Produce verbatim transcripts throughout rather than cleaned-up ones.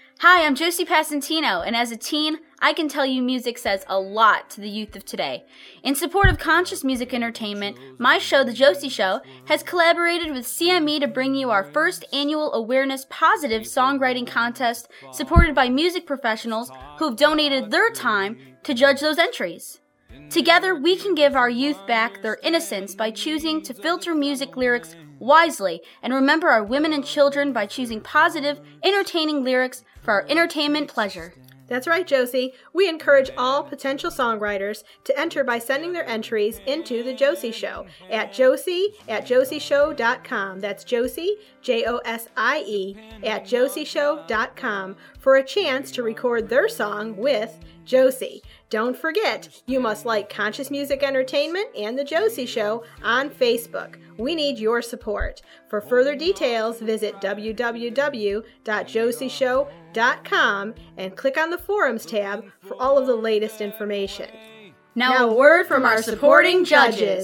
Hi, I'm Josie Passantino, and as a teen, I can tell you music says a lot to the youth of today. In support of conscious music entertainment, my show, The Josie Show, has collaborated with C M E to bring you our first annual Awareness Positive Songwriting Contest, supported by music professionals who've donated their time to judge those entries. Together, we can give our youth back their innocence by choosing to filter music lyrics wisely and remember our women and children by choosing positive, entertaining lyrics for our entertainment pleasure. That's right, Josie. We encourage all potential songwriters to enter by sending their entries into The Josie Show at josie at josieshow dot com. That's Josie, J O S I E, at josieshow dot com for a chance to record their song with Josie. Don't forget, you must like Conscious Music Entertainment and The Josie Show on Facebook. We need your support. For further details, visit w w w dot josie show dot com and click on the Forums tab for all of the latest information. Now, now a word from our supporting judges.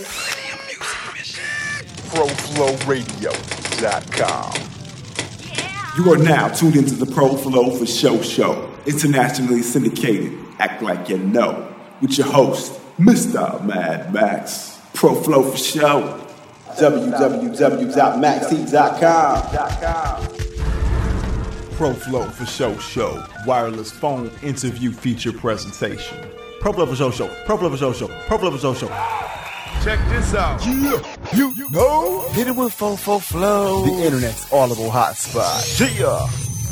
pro flow radio dot com. You are now tuned into the Pro Flow for Show Show, internationally syndicated. Act like you know, with your host, Mister Mad Max. Pro Flow for Show. w w w dot max heat dot com. Pro Flow for Show Show, wireless phone interview feature presentation. Pro Flow for Show Show, Pro Flow for Show Show, Pro Flow for Show Show. Check this out. Yeah, you, you know. Hit it with Fofo Flow, the internet's audible hotspot. Yeah.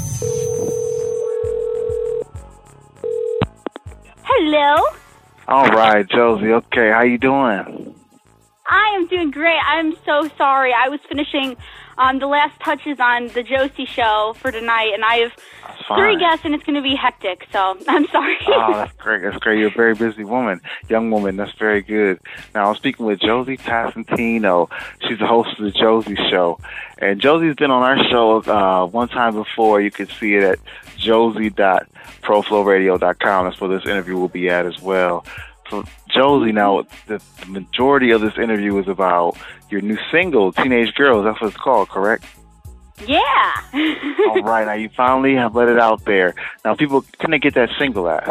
Hello. All right, Josie. Okay, how you doing? I am doing great. I'm so sorry. I was finishing um, the last touches on the Josie Show for tonight, and I have three guests, and it's going to be hectic. So I'm sorry. Oh, that's great. That's great. You're a very busy woman, young woman. That's very good. Now I'm speaking with Josie Passantino. She's the host of the Josie Show, and Josie's been on our show uh, one time before. You can see it at josie dot pro flow radio dot com. That's where this interview will be at as well. So, Josie, now, the, the majority of this interview is about your new single, Teenage Girls. That's what it's called, correct? Yeah. All right. Now, you finally have let it out there. Now, people, can they get that single at?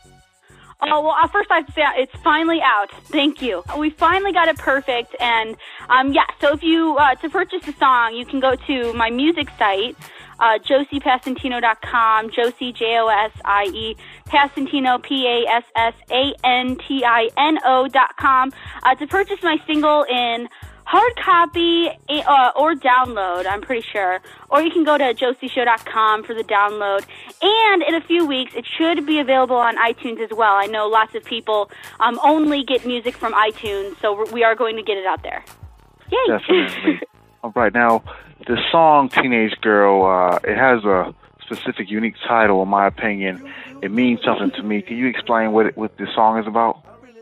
Oh, well, uh, first I have to say it's finally out. Thank you. We finally got it perfect. And, um, yeah, so if you, uh, to purchase the song, you can go to my music site, uh, josie passantino dot com, Josie, J O S I E, Passantino, P A S S A N T I N O dot com, uh, to purchase my single in hard copy uh, or download, I'm pretty sure. Or you can go to josie show dot com for the download. And in a few weeks, it should be available on iTunes as well. I know lots of people um, only get music from iTunes, so we are going to get it out there. Yay! Definitely. All right, now, the song Teenage Girl, uh, it has a specific, unique title, in my opinion. It means something to me. Can you explain what it, what this song is about?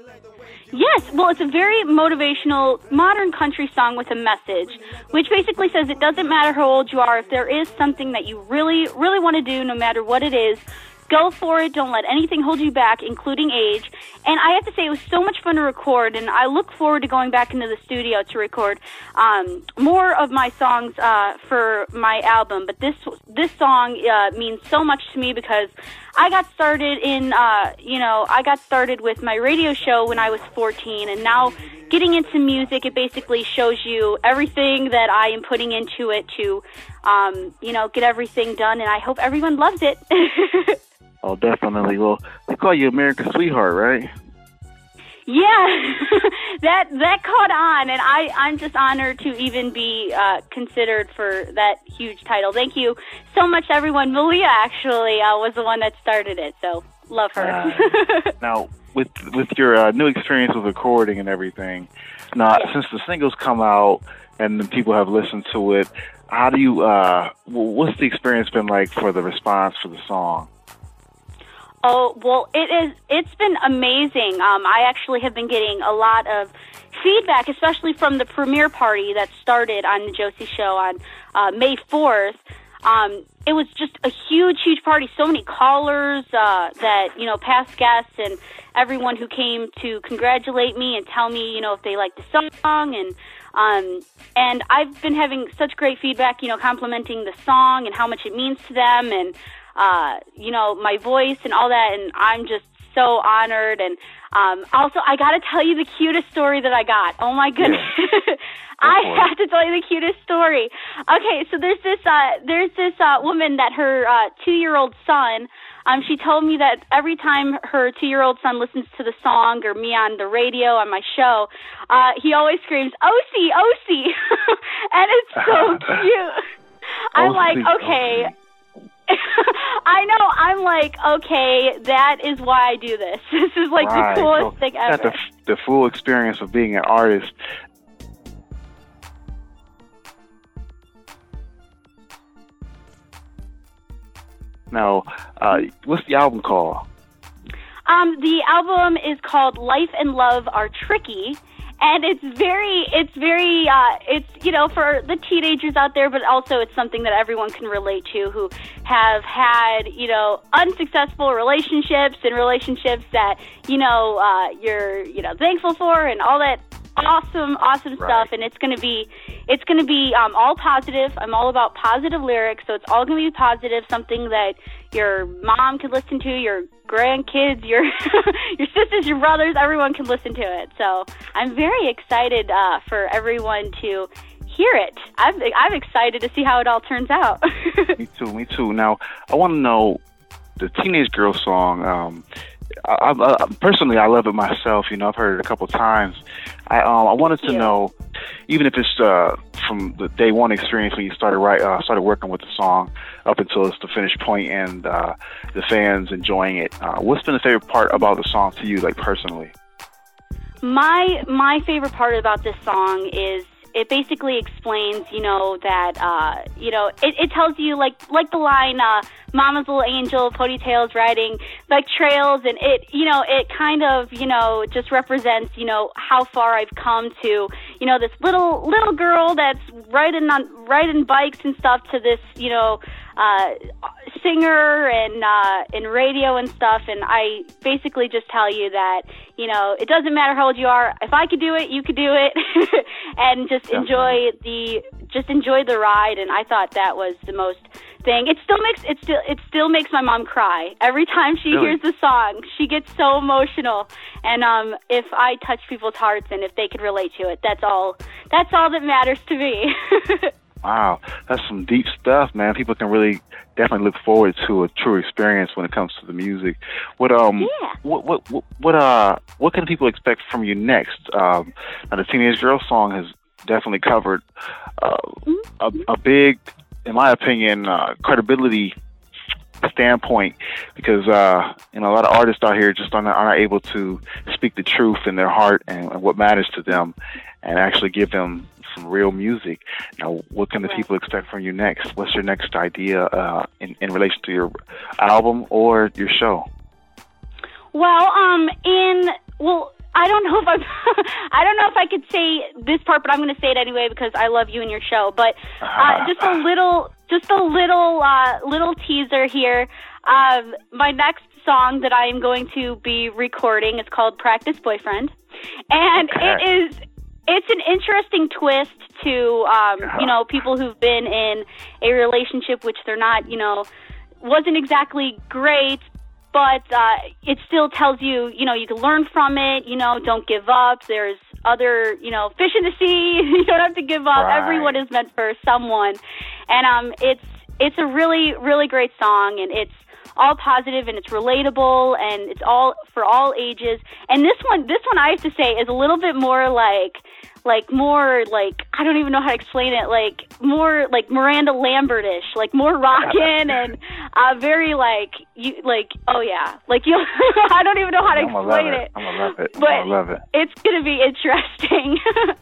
Yes, well, it's a very motivational, modern country song with a message, which basically says it doesn't matter how old you are, if there is something that you really, really want to do, no matter what it is, go for it. Don't let anything hold you back, including age. And I have to say, it was so much fun to record, and I look forward to going back into the studio to record um, more of my songs uh, for my album. But this this song uh, means so much to me because I got started in, uh, you know, I got started with my radio show when I was fourteen, and now getting into music, it basically shows you everything that I am putting into it to, um, you know, get everything done, and I hope everyone loves it. Oh, definitely. Well, they call you America's Sweetheart, right? Yeah, that that caught on, and I, I'm just honored to even be uh, considered for that huge title. Thank you so much, everyone. Malia, actually, uh, was the one that started it, so love her. Uh, now, with with your uh, new experience with recording and everything, now, yeah. since the singles come out and the people have listened to it, how do you, uh, what's the experience been like for the response for the song? Oh, well, it is, it's been amazing. Um, I actually have been getting a lot of feedback, especially from the premiere party that started on the Josie Show on uh, May fourth. Um, it was just a huge, huge party. So many callers uh, that, you know, past guests and everyone who came to congratulate me and tell me, you know, if they liked the song. And um, and I've been having such great feedback, you know, complimenting the song and how much it means to them. And uh, you know, my voice and all that, and I'm just so honored. And um, also, I got to tell you the cutest story that I got. Oh my goodness. Yeah. I have to tell you the cutest story. Okay, so there's this uh, there's this uh, woman that her uh, two-year-old son, um, she told me that every time her two-year-old son listens to the song or me on the radio on my show, uh, he always screams, "Osie, Osie," and it's so cute. I'm like, okay. I know. I'm like, okay, that is why I do this. This is like right. the coolest so thing ever. Got the, the full experience of being an artist. Now, uh, what's the album called? Um, the album is called Life and Love Are Tricky. And it's very, it's very, uh, it's, you know, for the teenagers out there, but also it's something that everyone can relate to who have had, you know, unsuccessful relationships and relationships that, you know, uh, you're, you know, thankful for and all that awesome, awesome right. stuff. And it's going to be, it's going to be um, all positive. I'm all about positive lyrics, so it's all going to be positive, something that your mom can listen to, your grandkids, your your sisters, your brothers, everyone can listen to it. So I'm very excited uh, for everyone to hear it. I'm, I'm excited to see how it all turns out. Me too, me too. Now, I want to know the Teenage Girl song. Um, I, I, personally, I love it myself. You know, I've heard it a couple times. I um, I wanted to know, even if it's uh, from the day one experience when you started write, uh, started working with the song up until it's the finished point and uh, the fans enjoying it. Uh, what's been the favorite part about the song to you, like personally? My my favorite part about this song is it basically explains, you know, that, uh, you know, it, it tells you, like like the line, uh, Mama's little angel, ponytails riding, like trails, and it, you know, it kind of, you know, just represents, you know, how far I've come to, you know, this little little girl that's riding on riding bikes and stuff to this, you know, uh, singer and uh, in radio and stuff, and I basically just tell you that, you know, it doesn't matter how old you are. If I could do it, you could do it, and just Definitely. enjoy the just enjoy the ride. And I thought that was the most thing. It still makes it still it still makes my mom cry every time she really? hears the song. She gets so emotional, and um, if I touch people's hearts and if they could relate to it, that's all. That's all that matters to me. Wow, that's some deep stuff, man. People can really definitely look forward to a true experience when it comes to the music. What um, yeah. what what what, what uh, what can people expect from you next? Um, now the Teenage Girl song has definitely covered uh, mm-hmm. a, a big, in my opinion, uh, credibility standpoint, because uh, you know, a lot of artists out here just are not, are not able to speak the truth in their heart and, and what matters to them, and actually give them some real music. Now, what can the right. people expect from you next? What's your next idea uh, in, in relation to your album or your show? Well, um, in well, I don't know if I'm, I don't know if I could say this part, but I'm going to say it anyway because I love you and your show. But uh, just a little, just a little, uh, little teaser here. Um, my next song that I am going to be recording is called "Practice Boyfriend," and okay. it is. It's an interesting twist to, um, you know, people who've been in a relationship which they're not, you know, wasn't exactly great, but uh, it still tells you, you know, you can learn from it, you know, don't give up. There's other, you know, fish in the sea. You don't have to give up. Right. Everyone is meant for someone. And um, it's it's a really, really great song, and it's all positive, and it's relatable, and it's all for all ages. And this one, this one I have to say is a little bit more like, like more like, I don't even know how to explain it, like more like Miranda Lambert-ish, like more rockin' and uh, very like, you like, oh yeah, like you, I don't even know how to explain it. it. I'm gonna love it. But I'm gonna love it. It's gonna be interesting.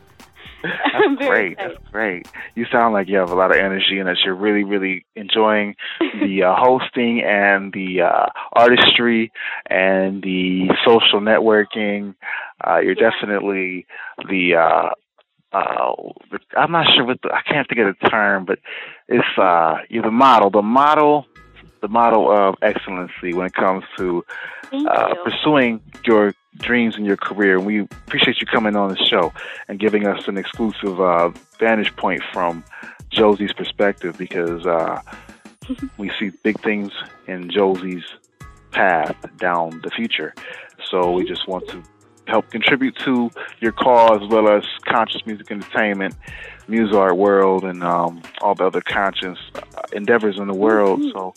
That's great. That's great. You sound like you have a lot of energy and that you're really, really enjoying the uh, hosting and the uh, artistry and the social networking. Uh, you're yeah. definitely the, uh, uh, the, I'm not sure what the, I can't think of the term, but it's, uh, you're the model, the model, the model of excellency when it comes to uh, pursuing your dreams in your career. And we appreciate you coming on the show and giving us an exclusive uh, vantage point from Josie's perspective, because uh, we see big things in Josie's path down the future. So we just want to help contribute to your cause, as well as conscious music entertainment, music art world, and um, all the other conscious endeavors in the world. Mm-hmm. So.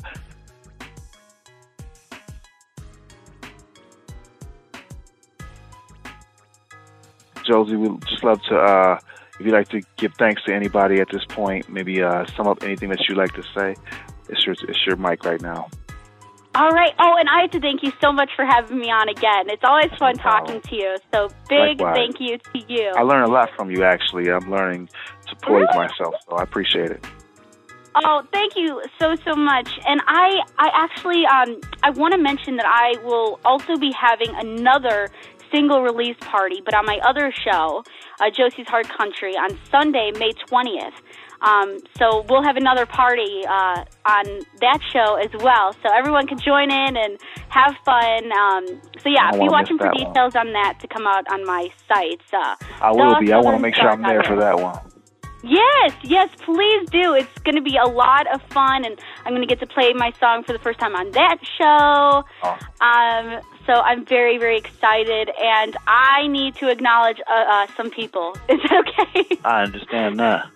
Josie, we'd just love to, uh, if you'd like to give thanks to anybody at this point, maybe uh, sum up anything that you'd like to say. It's your, it's your mic right now. All right. Oh, and I have to thank you so much for having me on again. It's always fun talking to you. So big Likewise. Thank you to you. I learn a lot from you, actually. I'm learning to poise really? myself, so I appreciate it. Oh, thank you so, so much. And I, I actually, um, I want to mention that I will also be having another single release party, but on my other show, uh, Josie's Hard Country, on Sunday, May twentieth. Um, so we'll have another party uh, on that show as well, so everyone can join in and have fun. Um, so yeah, be watching for details one. on that to come out on my sites. Uh, I will be. I want to make sure I'm there for that one. Yes, yes, please do. It's going to be a lot of fun, and I'm going to get to play my song for the first time on that show. Oh. Um, so I'm very, very excited, and I need to acknowledge uh, uh, some people. Is that okay? I understand that.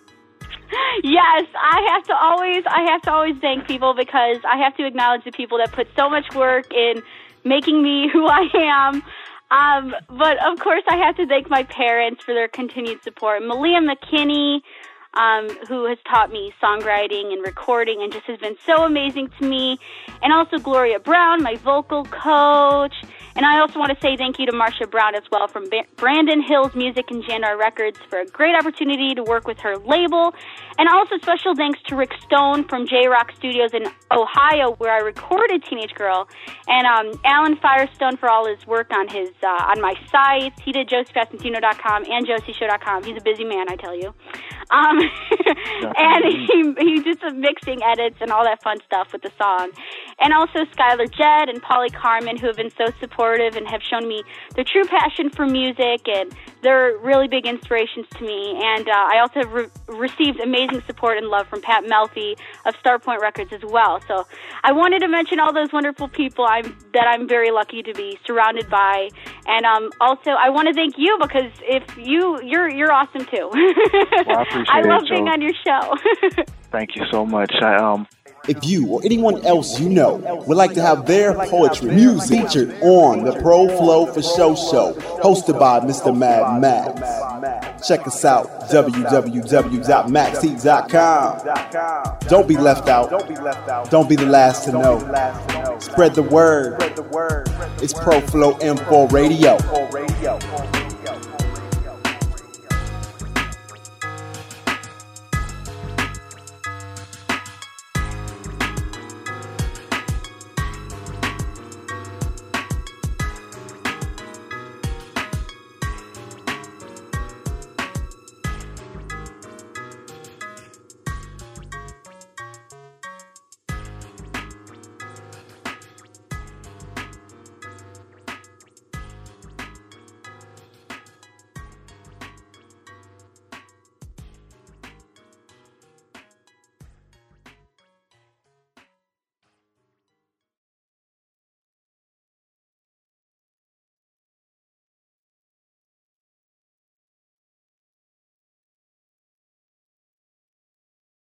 Yes, I have to always, I have to always thank people, because I have to acknowledge the people that put so much work in making me who I am. Um, but of course, I have to thank my parents for their continued support. Malia McKinney, um, who has taught me songwriting and recording and just has been so amazing to me. And also Gloria Brown, my vocal coach. And I also want to say thank you to Marcia Brown as well from ba- Brandon Hills Music and Jandar Records for a great opportunity to work with her label. And also special thanks to Rick Stone from J-Rock Studios in Ohio, where I recorded Teenage Girl. And um, Alan Firestone for all his work on his uh, on my sites. He did josie facentino dot com and josie show dot com. He's a busy man, I tell you. Um, and he, he did some mixing edits and all that fun stuff with the song. And also Skylar Jedd and Polly Carmen, who have been so supportive and have shown me their true passion for music, and they're really big inspirations to me. And uh, I also have re- received amazing support and love from Pat Melfi of Starpoint Records as well. So I wanted to mention all those wonderful people I'm, that I'm very lucky to be surrounded by. And um, also I want to thank you, because if you you're you're awesome too. Well, I appreciate I love it, being Joe. on your show. Thank you so much. I um. If you or anyone else you know would like to have their poetry music featured on the Pro Flow for Show show, hosted by Mister Mad Max, check us out, w w w dot max heat dot com. Don't be left out. Don't be the last to know. Spread the word. It's Pro Flow Info Radio.